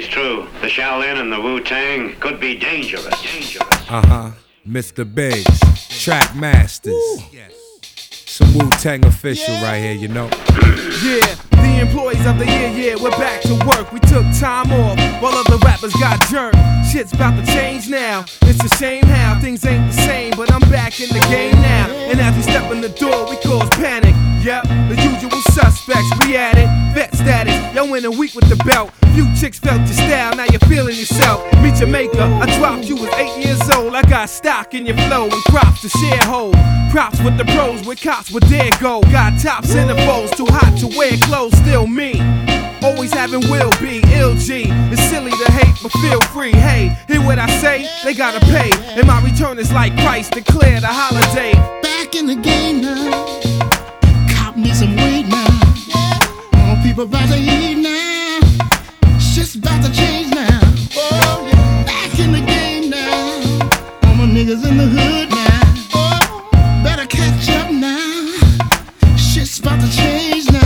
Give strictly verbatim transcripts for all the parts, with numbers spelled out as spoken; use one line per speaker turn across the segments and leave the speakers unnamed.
true. The Shaolin and the Wu-Tang could be dangerous. Dangerous.
Uh-huh. Mister Biggs, Track Masters. Ooh. Some Wu-Tang official yeah. right here, you know.
Yeah, the employees of the year, yeah, we're back to work. We took time off while other rappers got jerked. Shit's about to change now. It's a shame how things ain't the same, but I'm back in the game now. And as we step in the door, we cause panic. Yep, the usual suspects, we at it. Vet status, y'all win a week with the belt. Few chicks felt your style, now you're feeling yourself. Meet your maker, I dropped you was eight years old. I got stock in your flow and props to sharehold. Props with the pros, with cops, with their go. Got tops in the foes, too hot to wear clothes, still me. Always having will be, L G. It's silly to hate, but feel free. Hey, hear what I say? They gotta pay. And my return is like Christ declared a holiday.
Back in the game now. Cop me some weed now. All people about to eat now. Shit's about to change now. Oh, yeah. Back in the game now. All my niggas in the hood now. Oh, better catch up now. Shit's about to change now.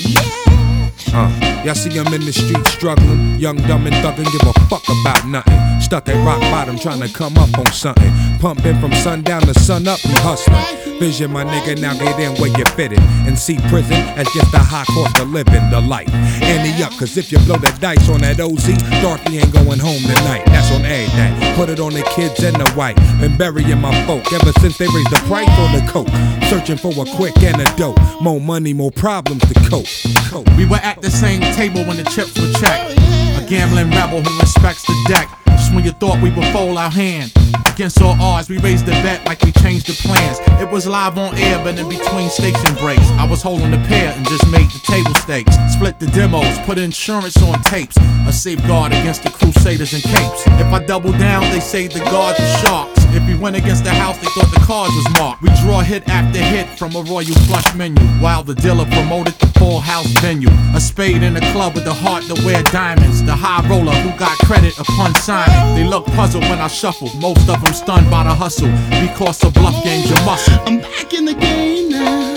Uh, y'all see I'm in the street struggling, young, dumb, and thuggin', give a fuck about nothing. Stuck at rock bottom, trying to come up on something. Pumping from sundown to sun up, we hustling. Vision, my nigga, now get in where you fitted. And see prison as just a high cost of living, the life. Ante up, cause if you blow the dice on that O Z, Dorothy ain't going home tonight. That's on everything. Put it on the kids and the white. Been burying my folk ever since they raised the price on the coke. Searching for a quick antidote. More money, more problems to cope. cope.
We were at the same table when the chips were checked. A gambling rebel who respects the deck. Just when you thought we would fold our hand. Against all odds, we raised the bet like we changed the plans. It was live on air, but in between station breaks, I was holding the pair and just made the table stakes. Split the demos, put insurance on tapes. A safeguard against the crusaders and capes. If I double down, they say the guards are sharks. If we went against the house, they thought the cards was marked. We draw hit after hit from a royal flush menu, while the dealer promoted the full house venue. A spade in the club with the heart to wear diamonds. The high roller who got credit upon signing. They look puzzled when I shuffle. Most of them stunned by the hustle, because a bluff game's your muscle.
I'm back in the game now.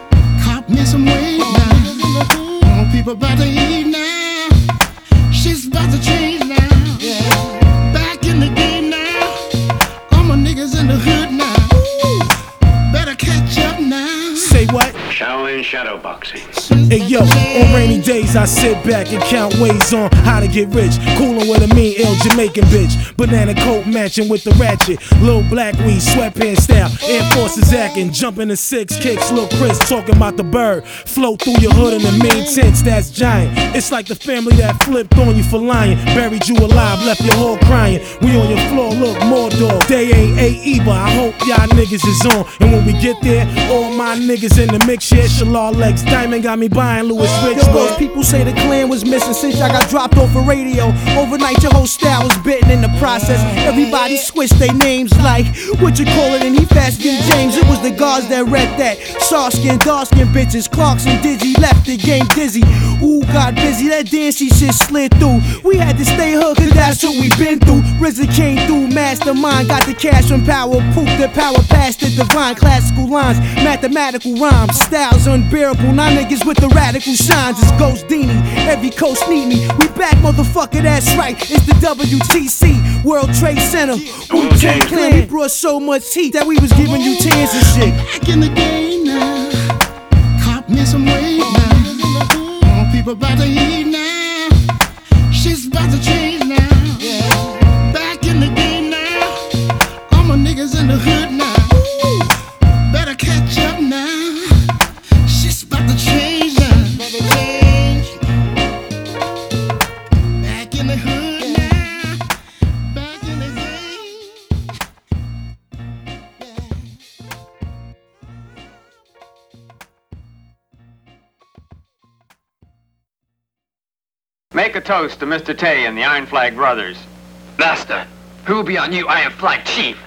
Cop me some weight now. All people about to eat now. Shit's about to change now. Yeah. Back in the game now. All my niggas in the hood now. Ooh. Better catch up now.
Say what?
Shaolin shadowboxing.
Hey yo, on rainy days I sit back and count ways on how to get rich. Coolin' with a mean, ill Jamaican bitch. Banana coat matching with the ratchet. Lil black weed, sweatpants style. Air Forces acting, jumping in six kicks. Lil Chris talking about the bird. Float through your hood in the mean tents, that's giant. It's like the family that flipped on you for lying. Buried you alive, left your whole crying. We on your floor, look, more dog. They ain't A E, but I hope y'all niggas is on. And when we get there, all my niggas in the mix, yeah, Shalal Legs. Diamond got me buying Louis Rich.
Those people say the clan was missing since I got dropped off a radio. Overnight your whole style was bitten in the process. Everybody switched their names like, what you call it, and he fast than James. It was the guards that read that. Soft skin, dark skin bitches, Clarks and Digi left the game dizzy. Ooh, got busy, that dancey shit slid through. We had to stay hooked, cause that's what we been through. R Z A came through, mastermind, got the cash from power, proof the power past the divine. Classical lines, mathematical rhymes, styles unbearable. Now niggas with the radical shines, it's Ghost Dini, every coast need me. We back, motherfucker, that's right. It's the W T C, World Trade Center. Wu-Tang Clan, we brought so much heat that we was giving you tears and shit.
I'm back in the game now. Cop me some weight now. All people about to eat now. Shit's about to change now. Yeah. Back in the game now. All my niggas in the hood now. Ooh. Better catch up now. Shit's about to change now. Back in the hood now. Back in the game.
Make a toast to Mister Tay and the Iron Flag Brothers.
Master, who will be our new Iron Flag Chief?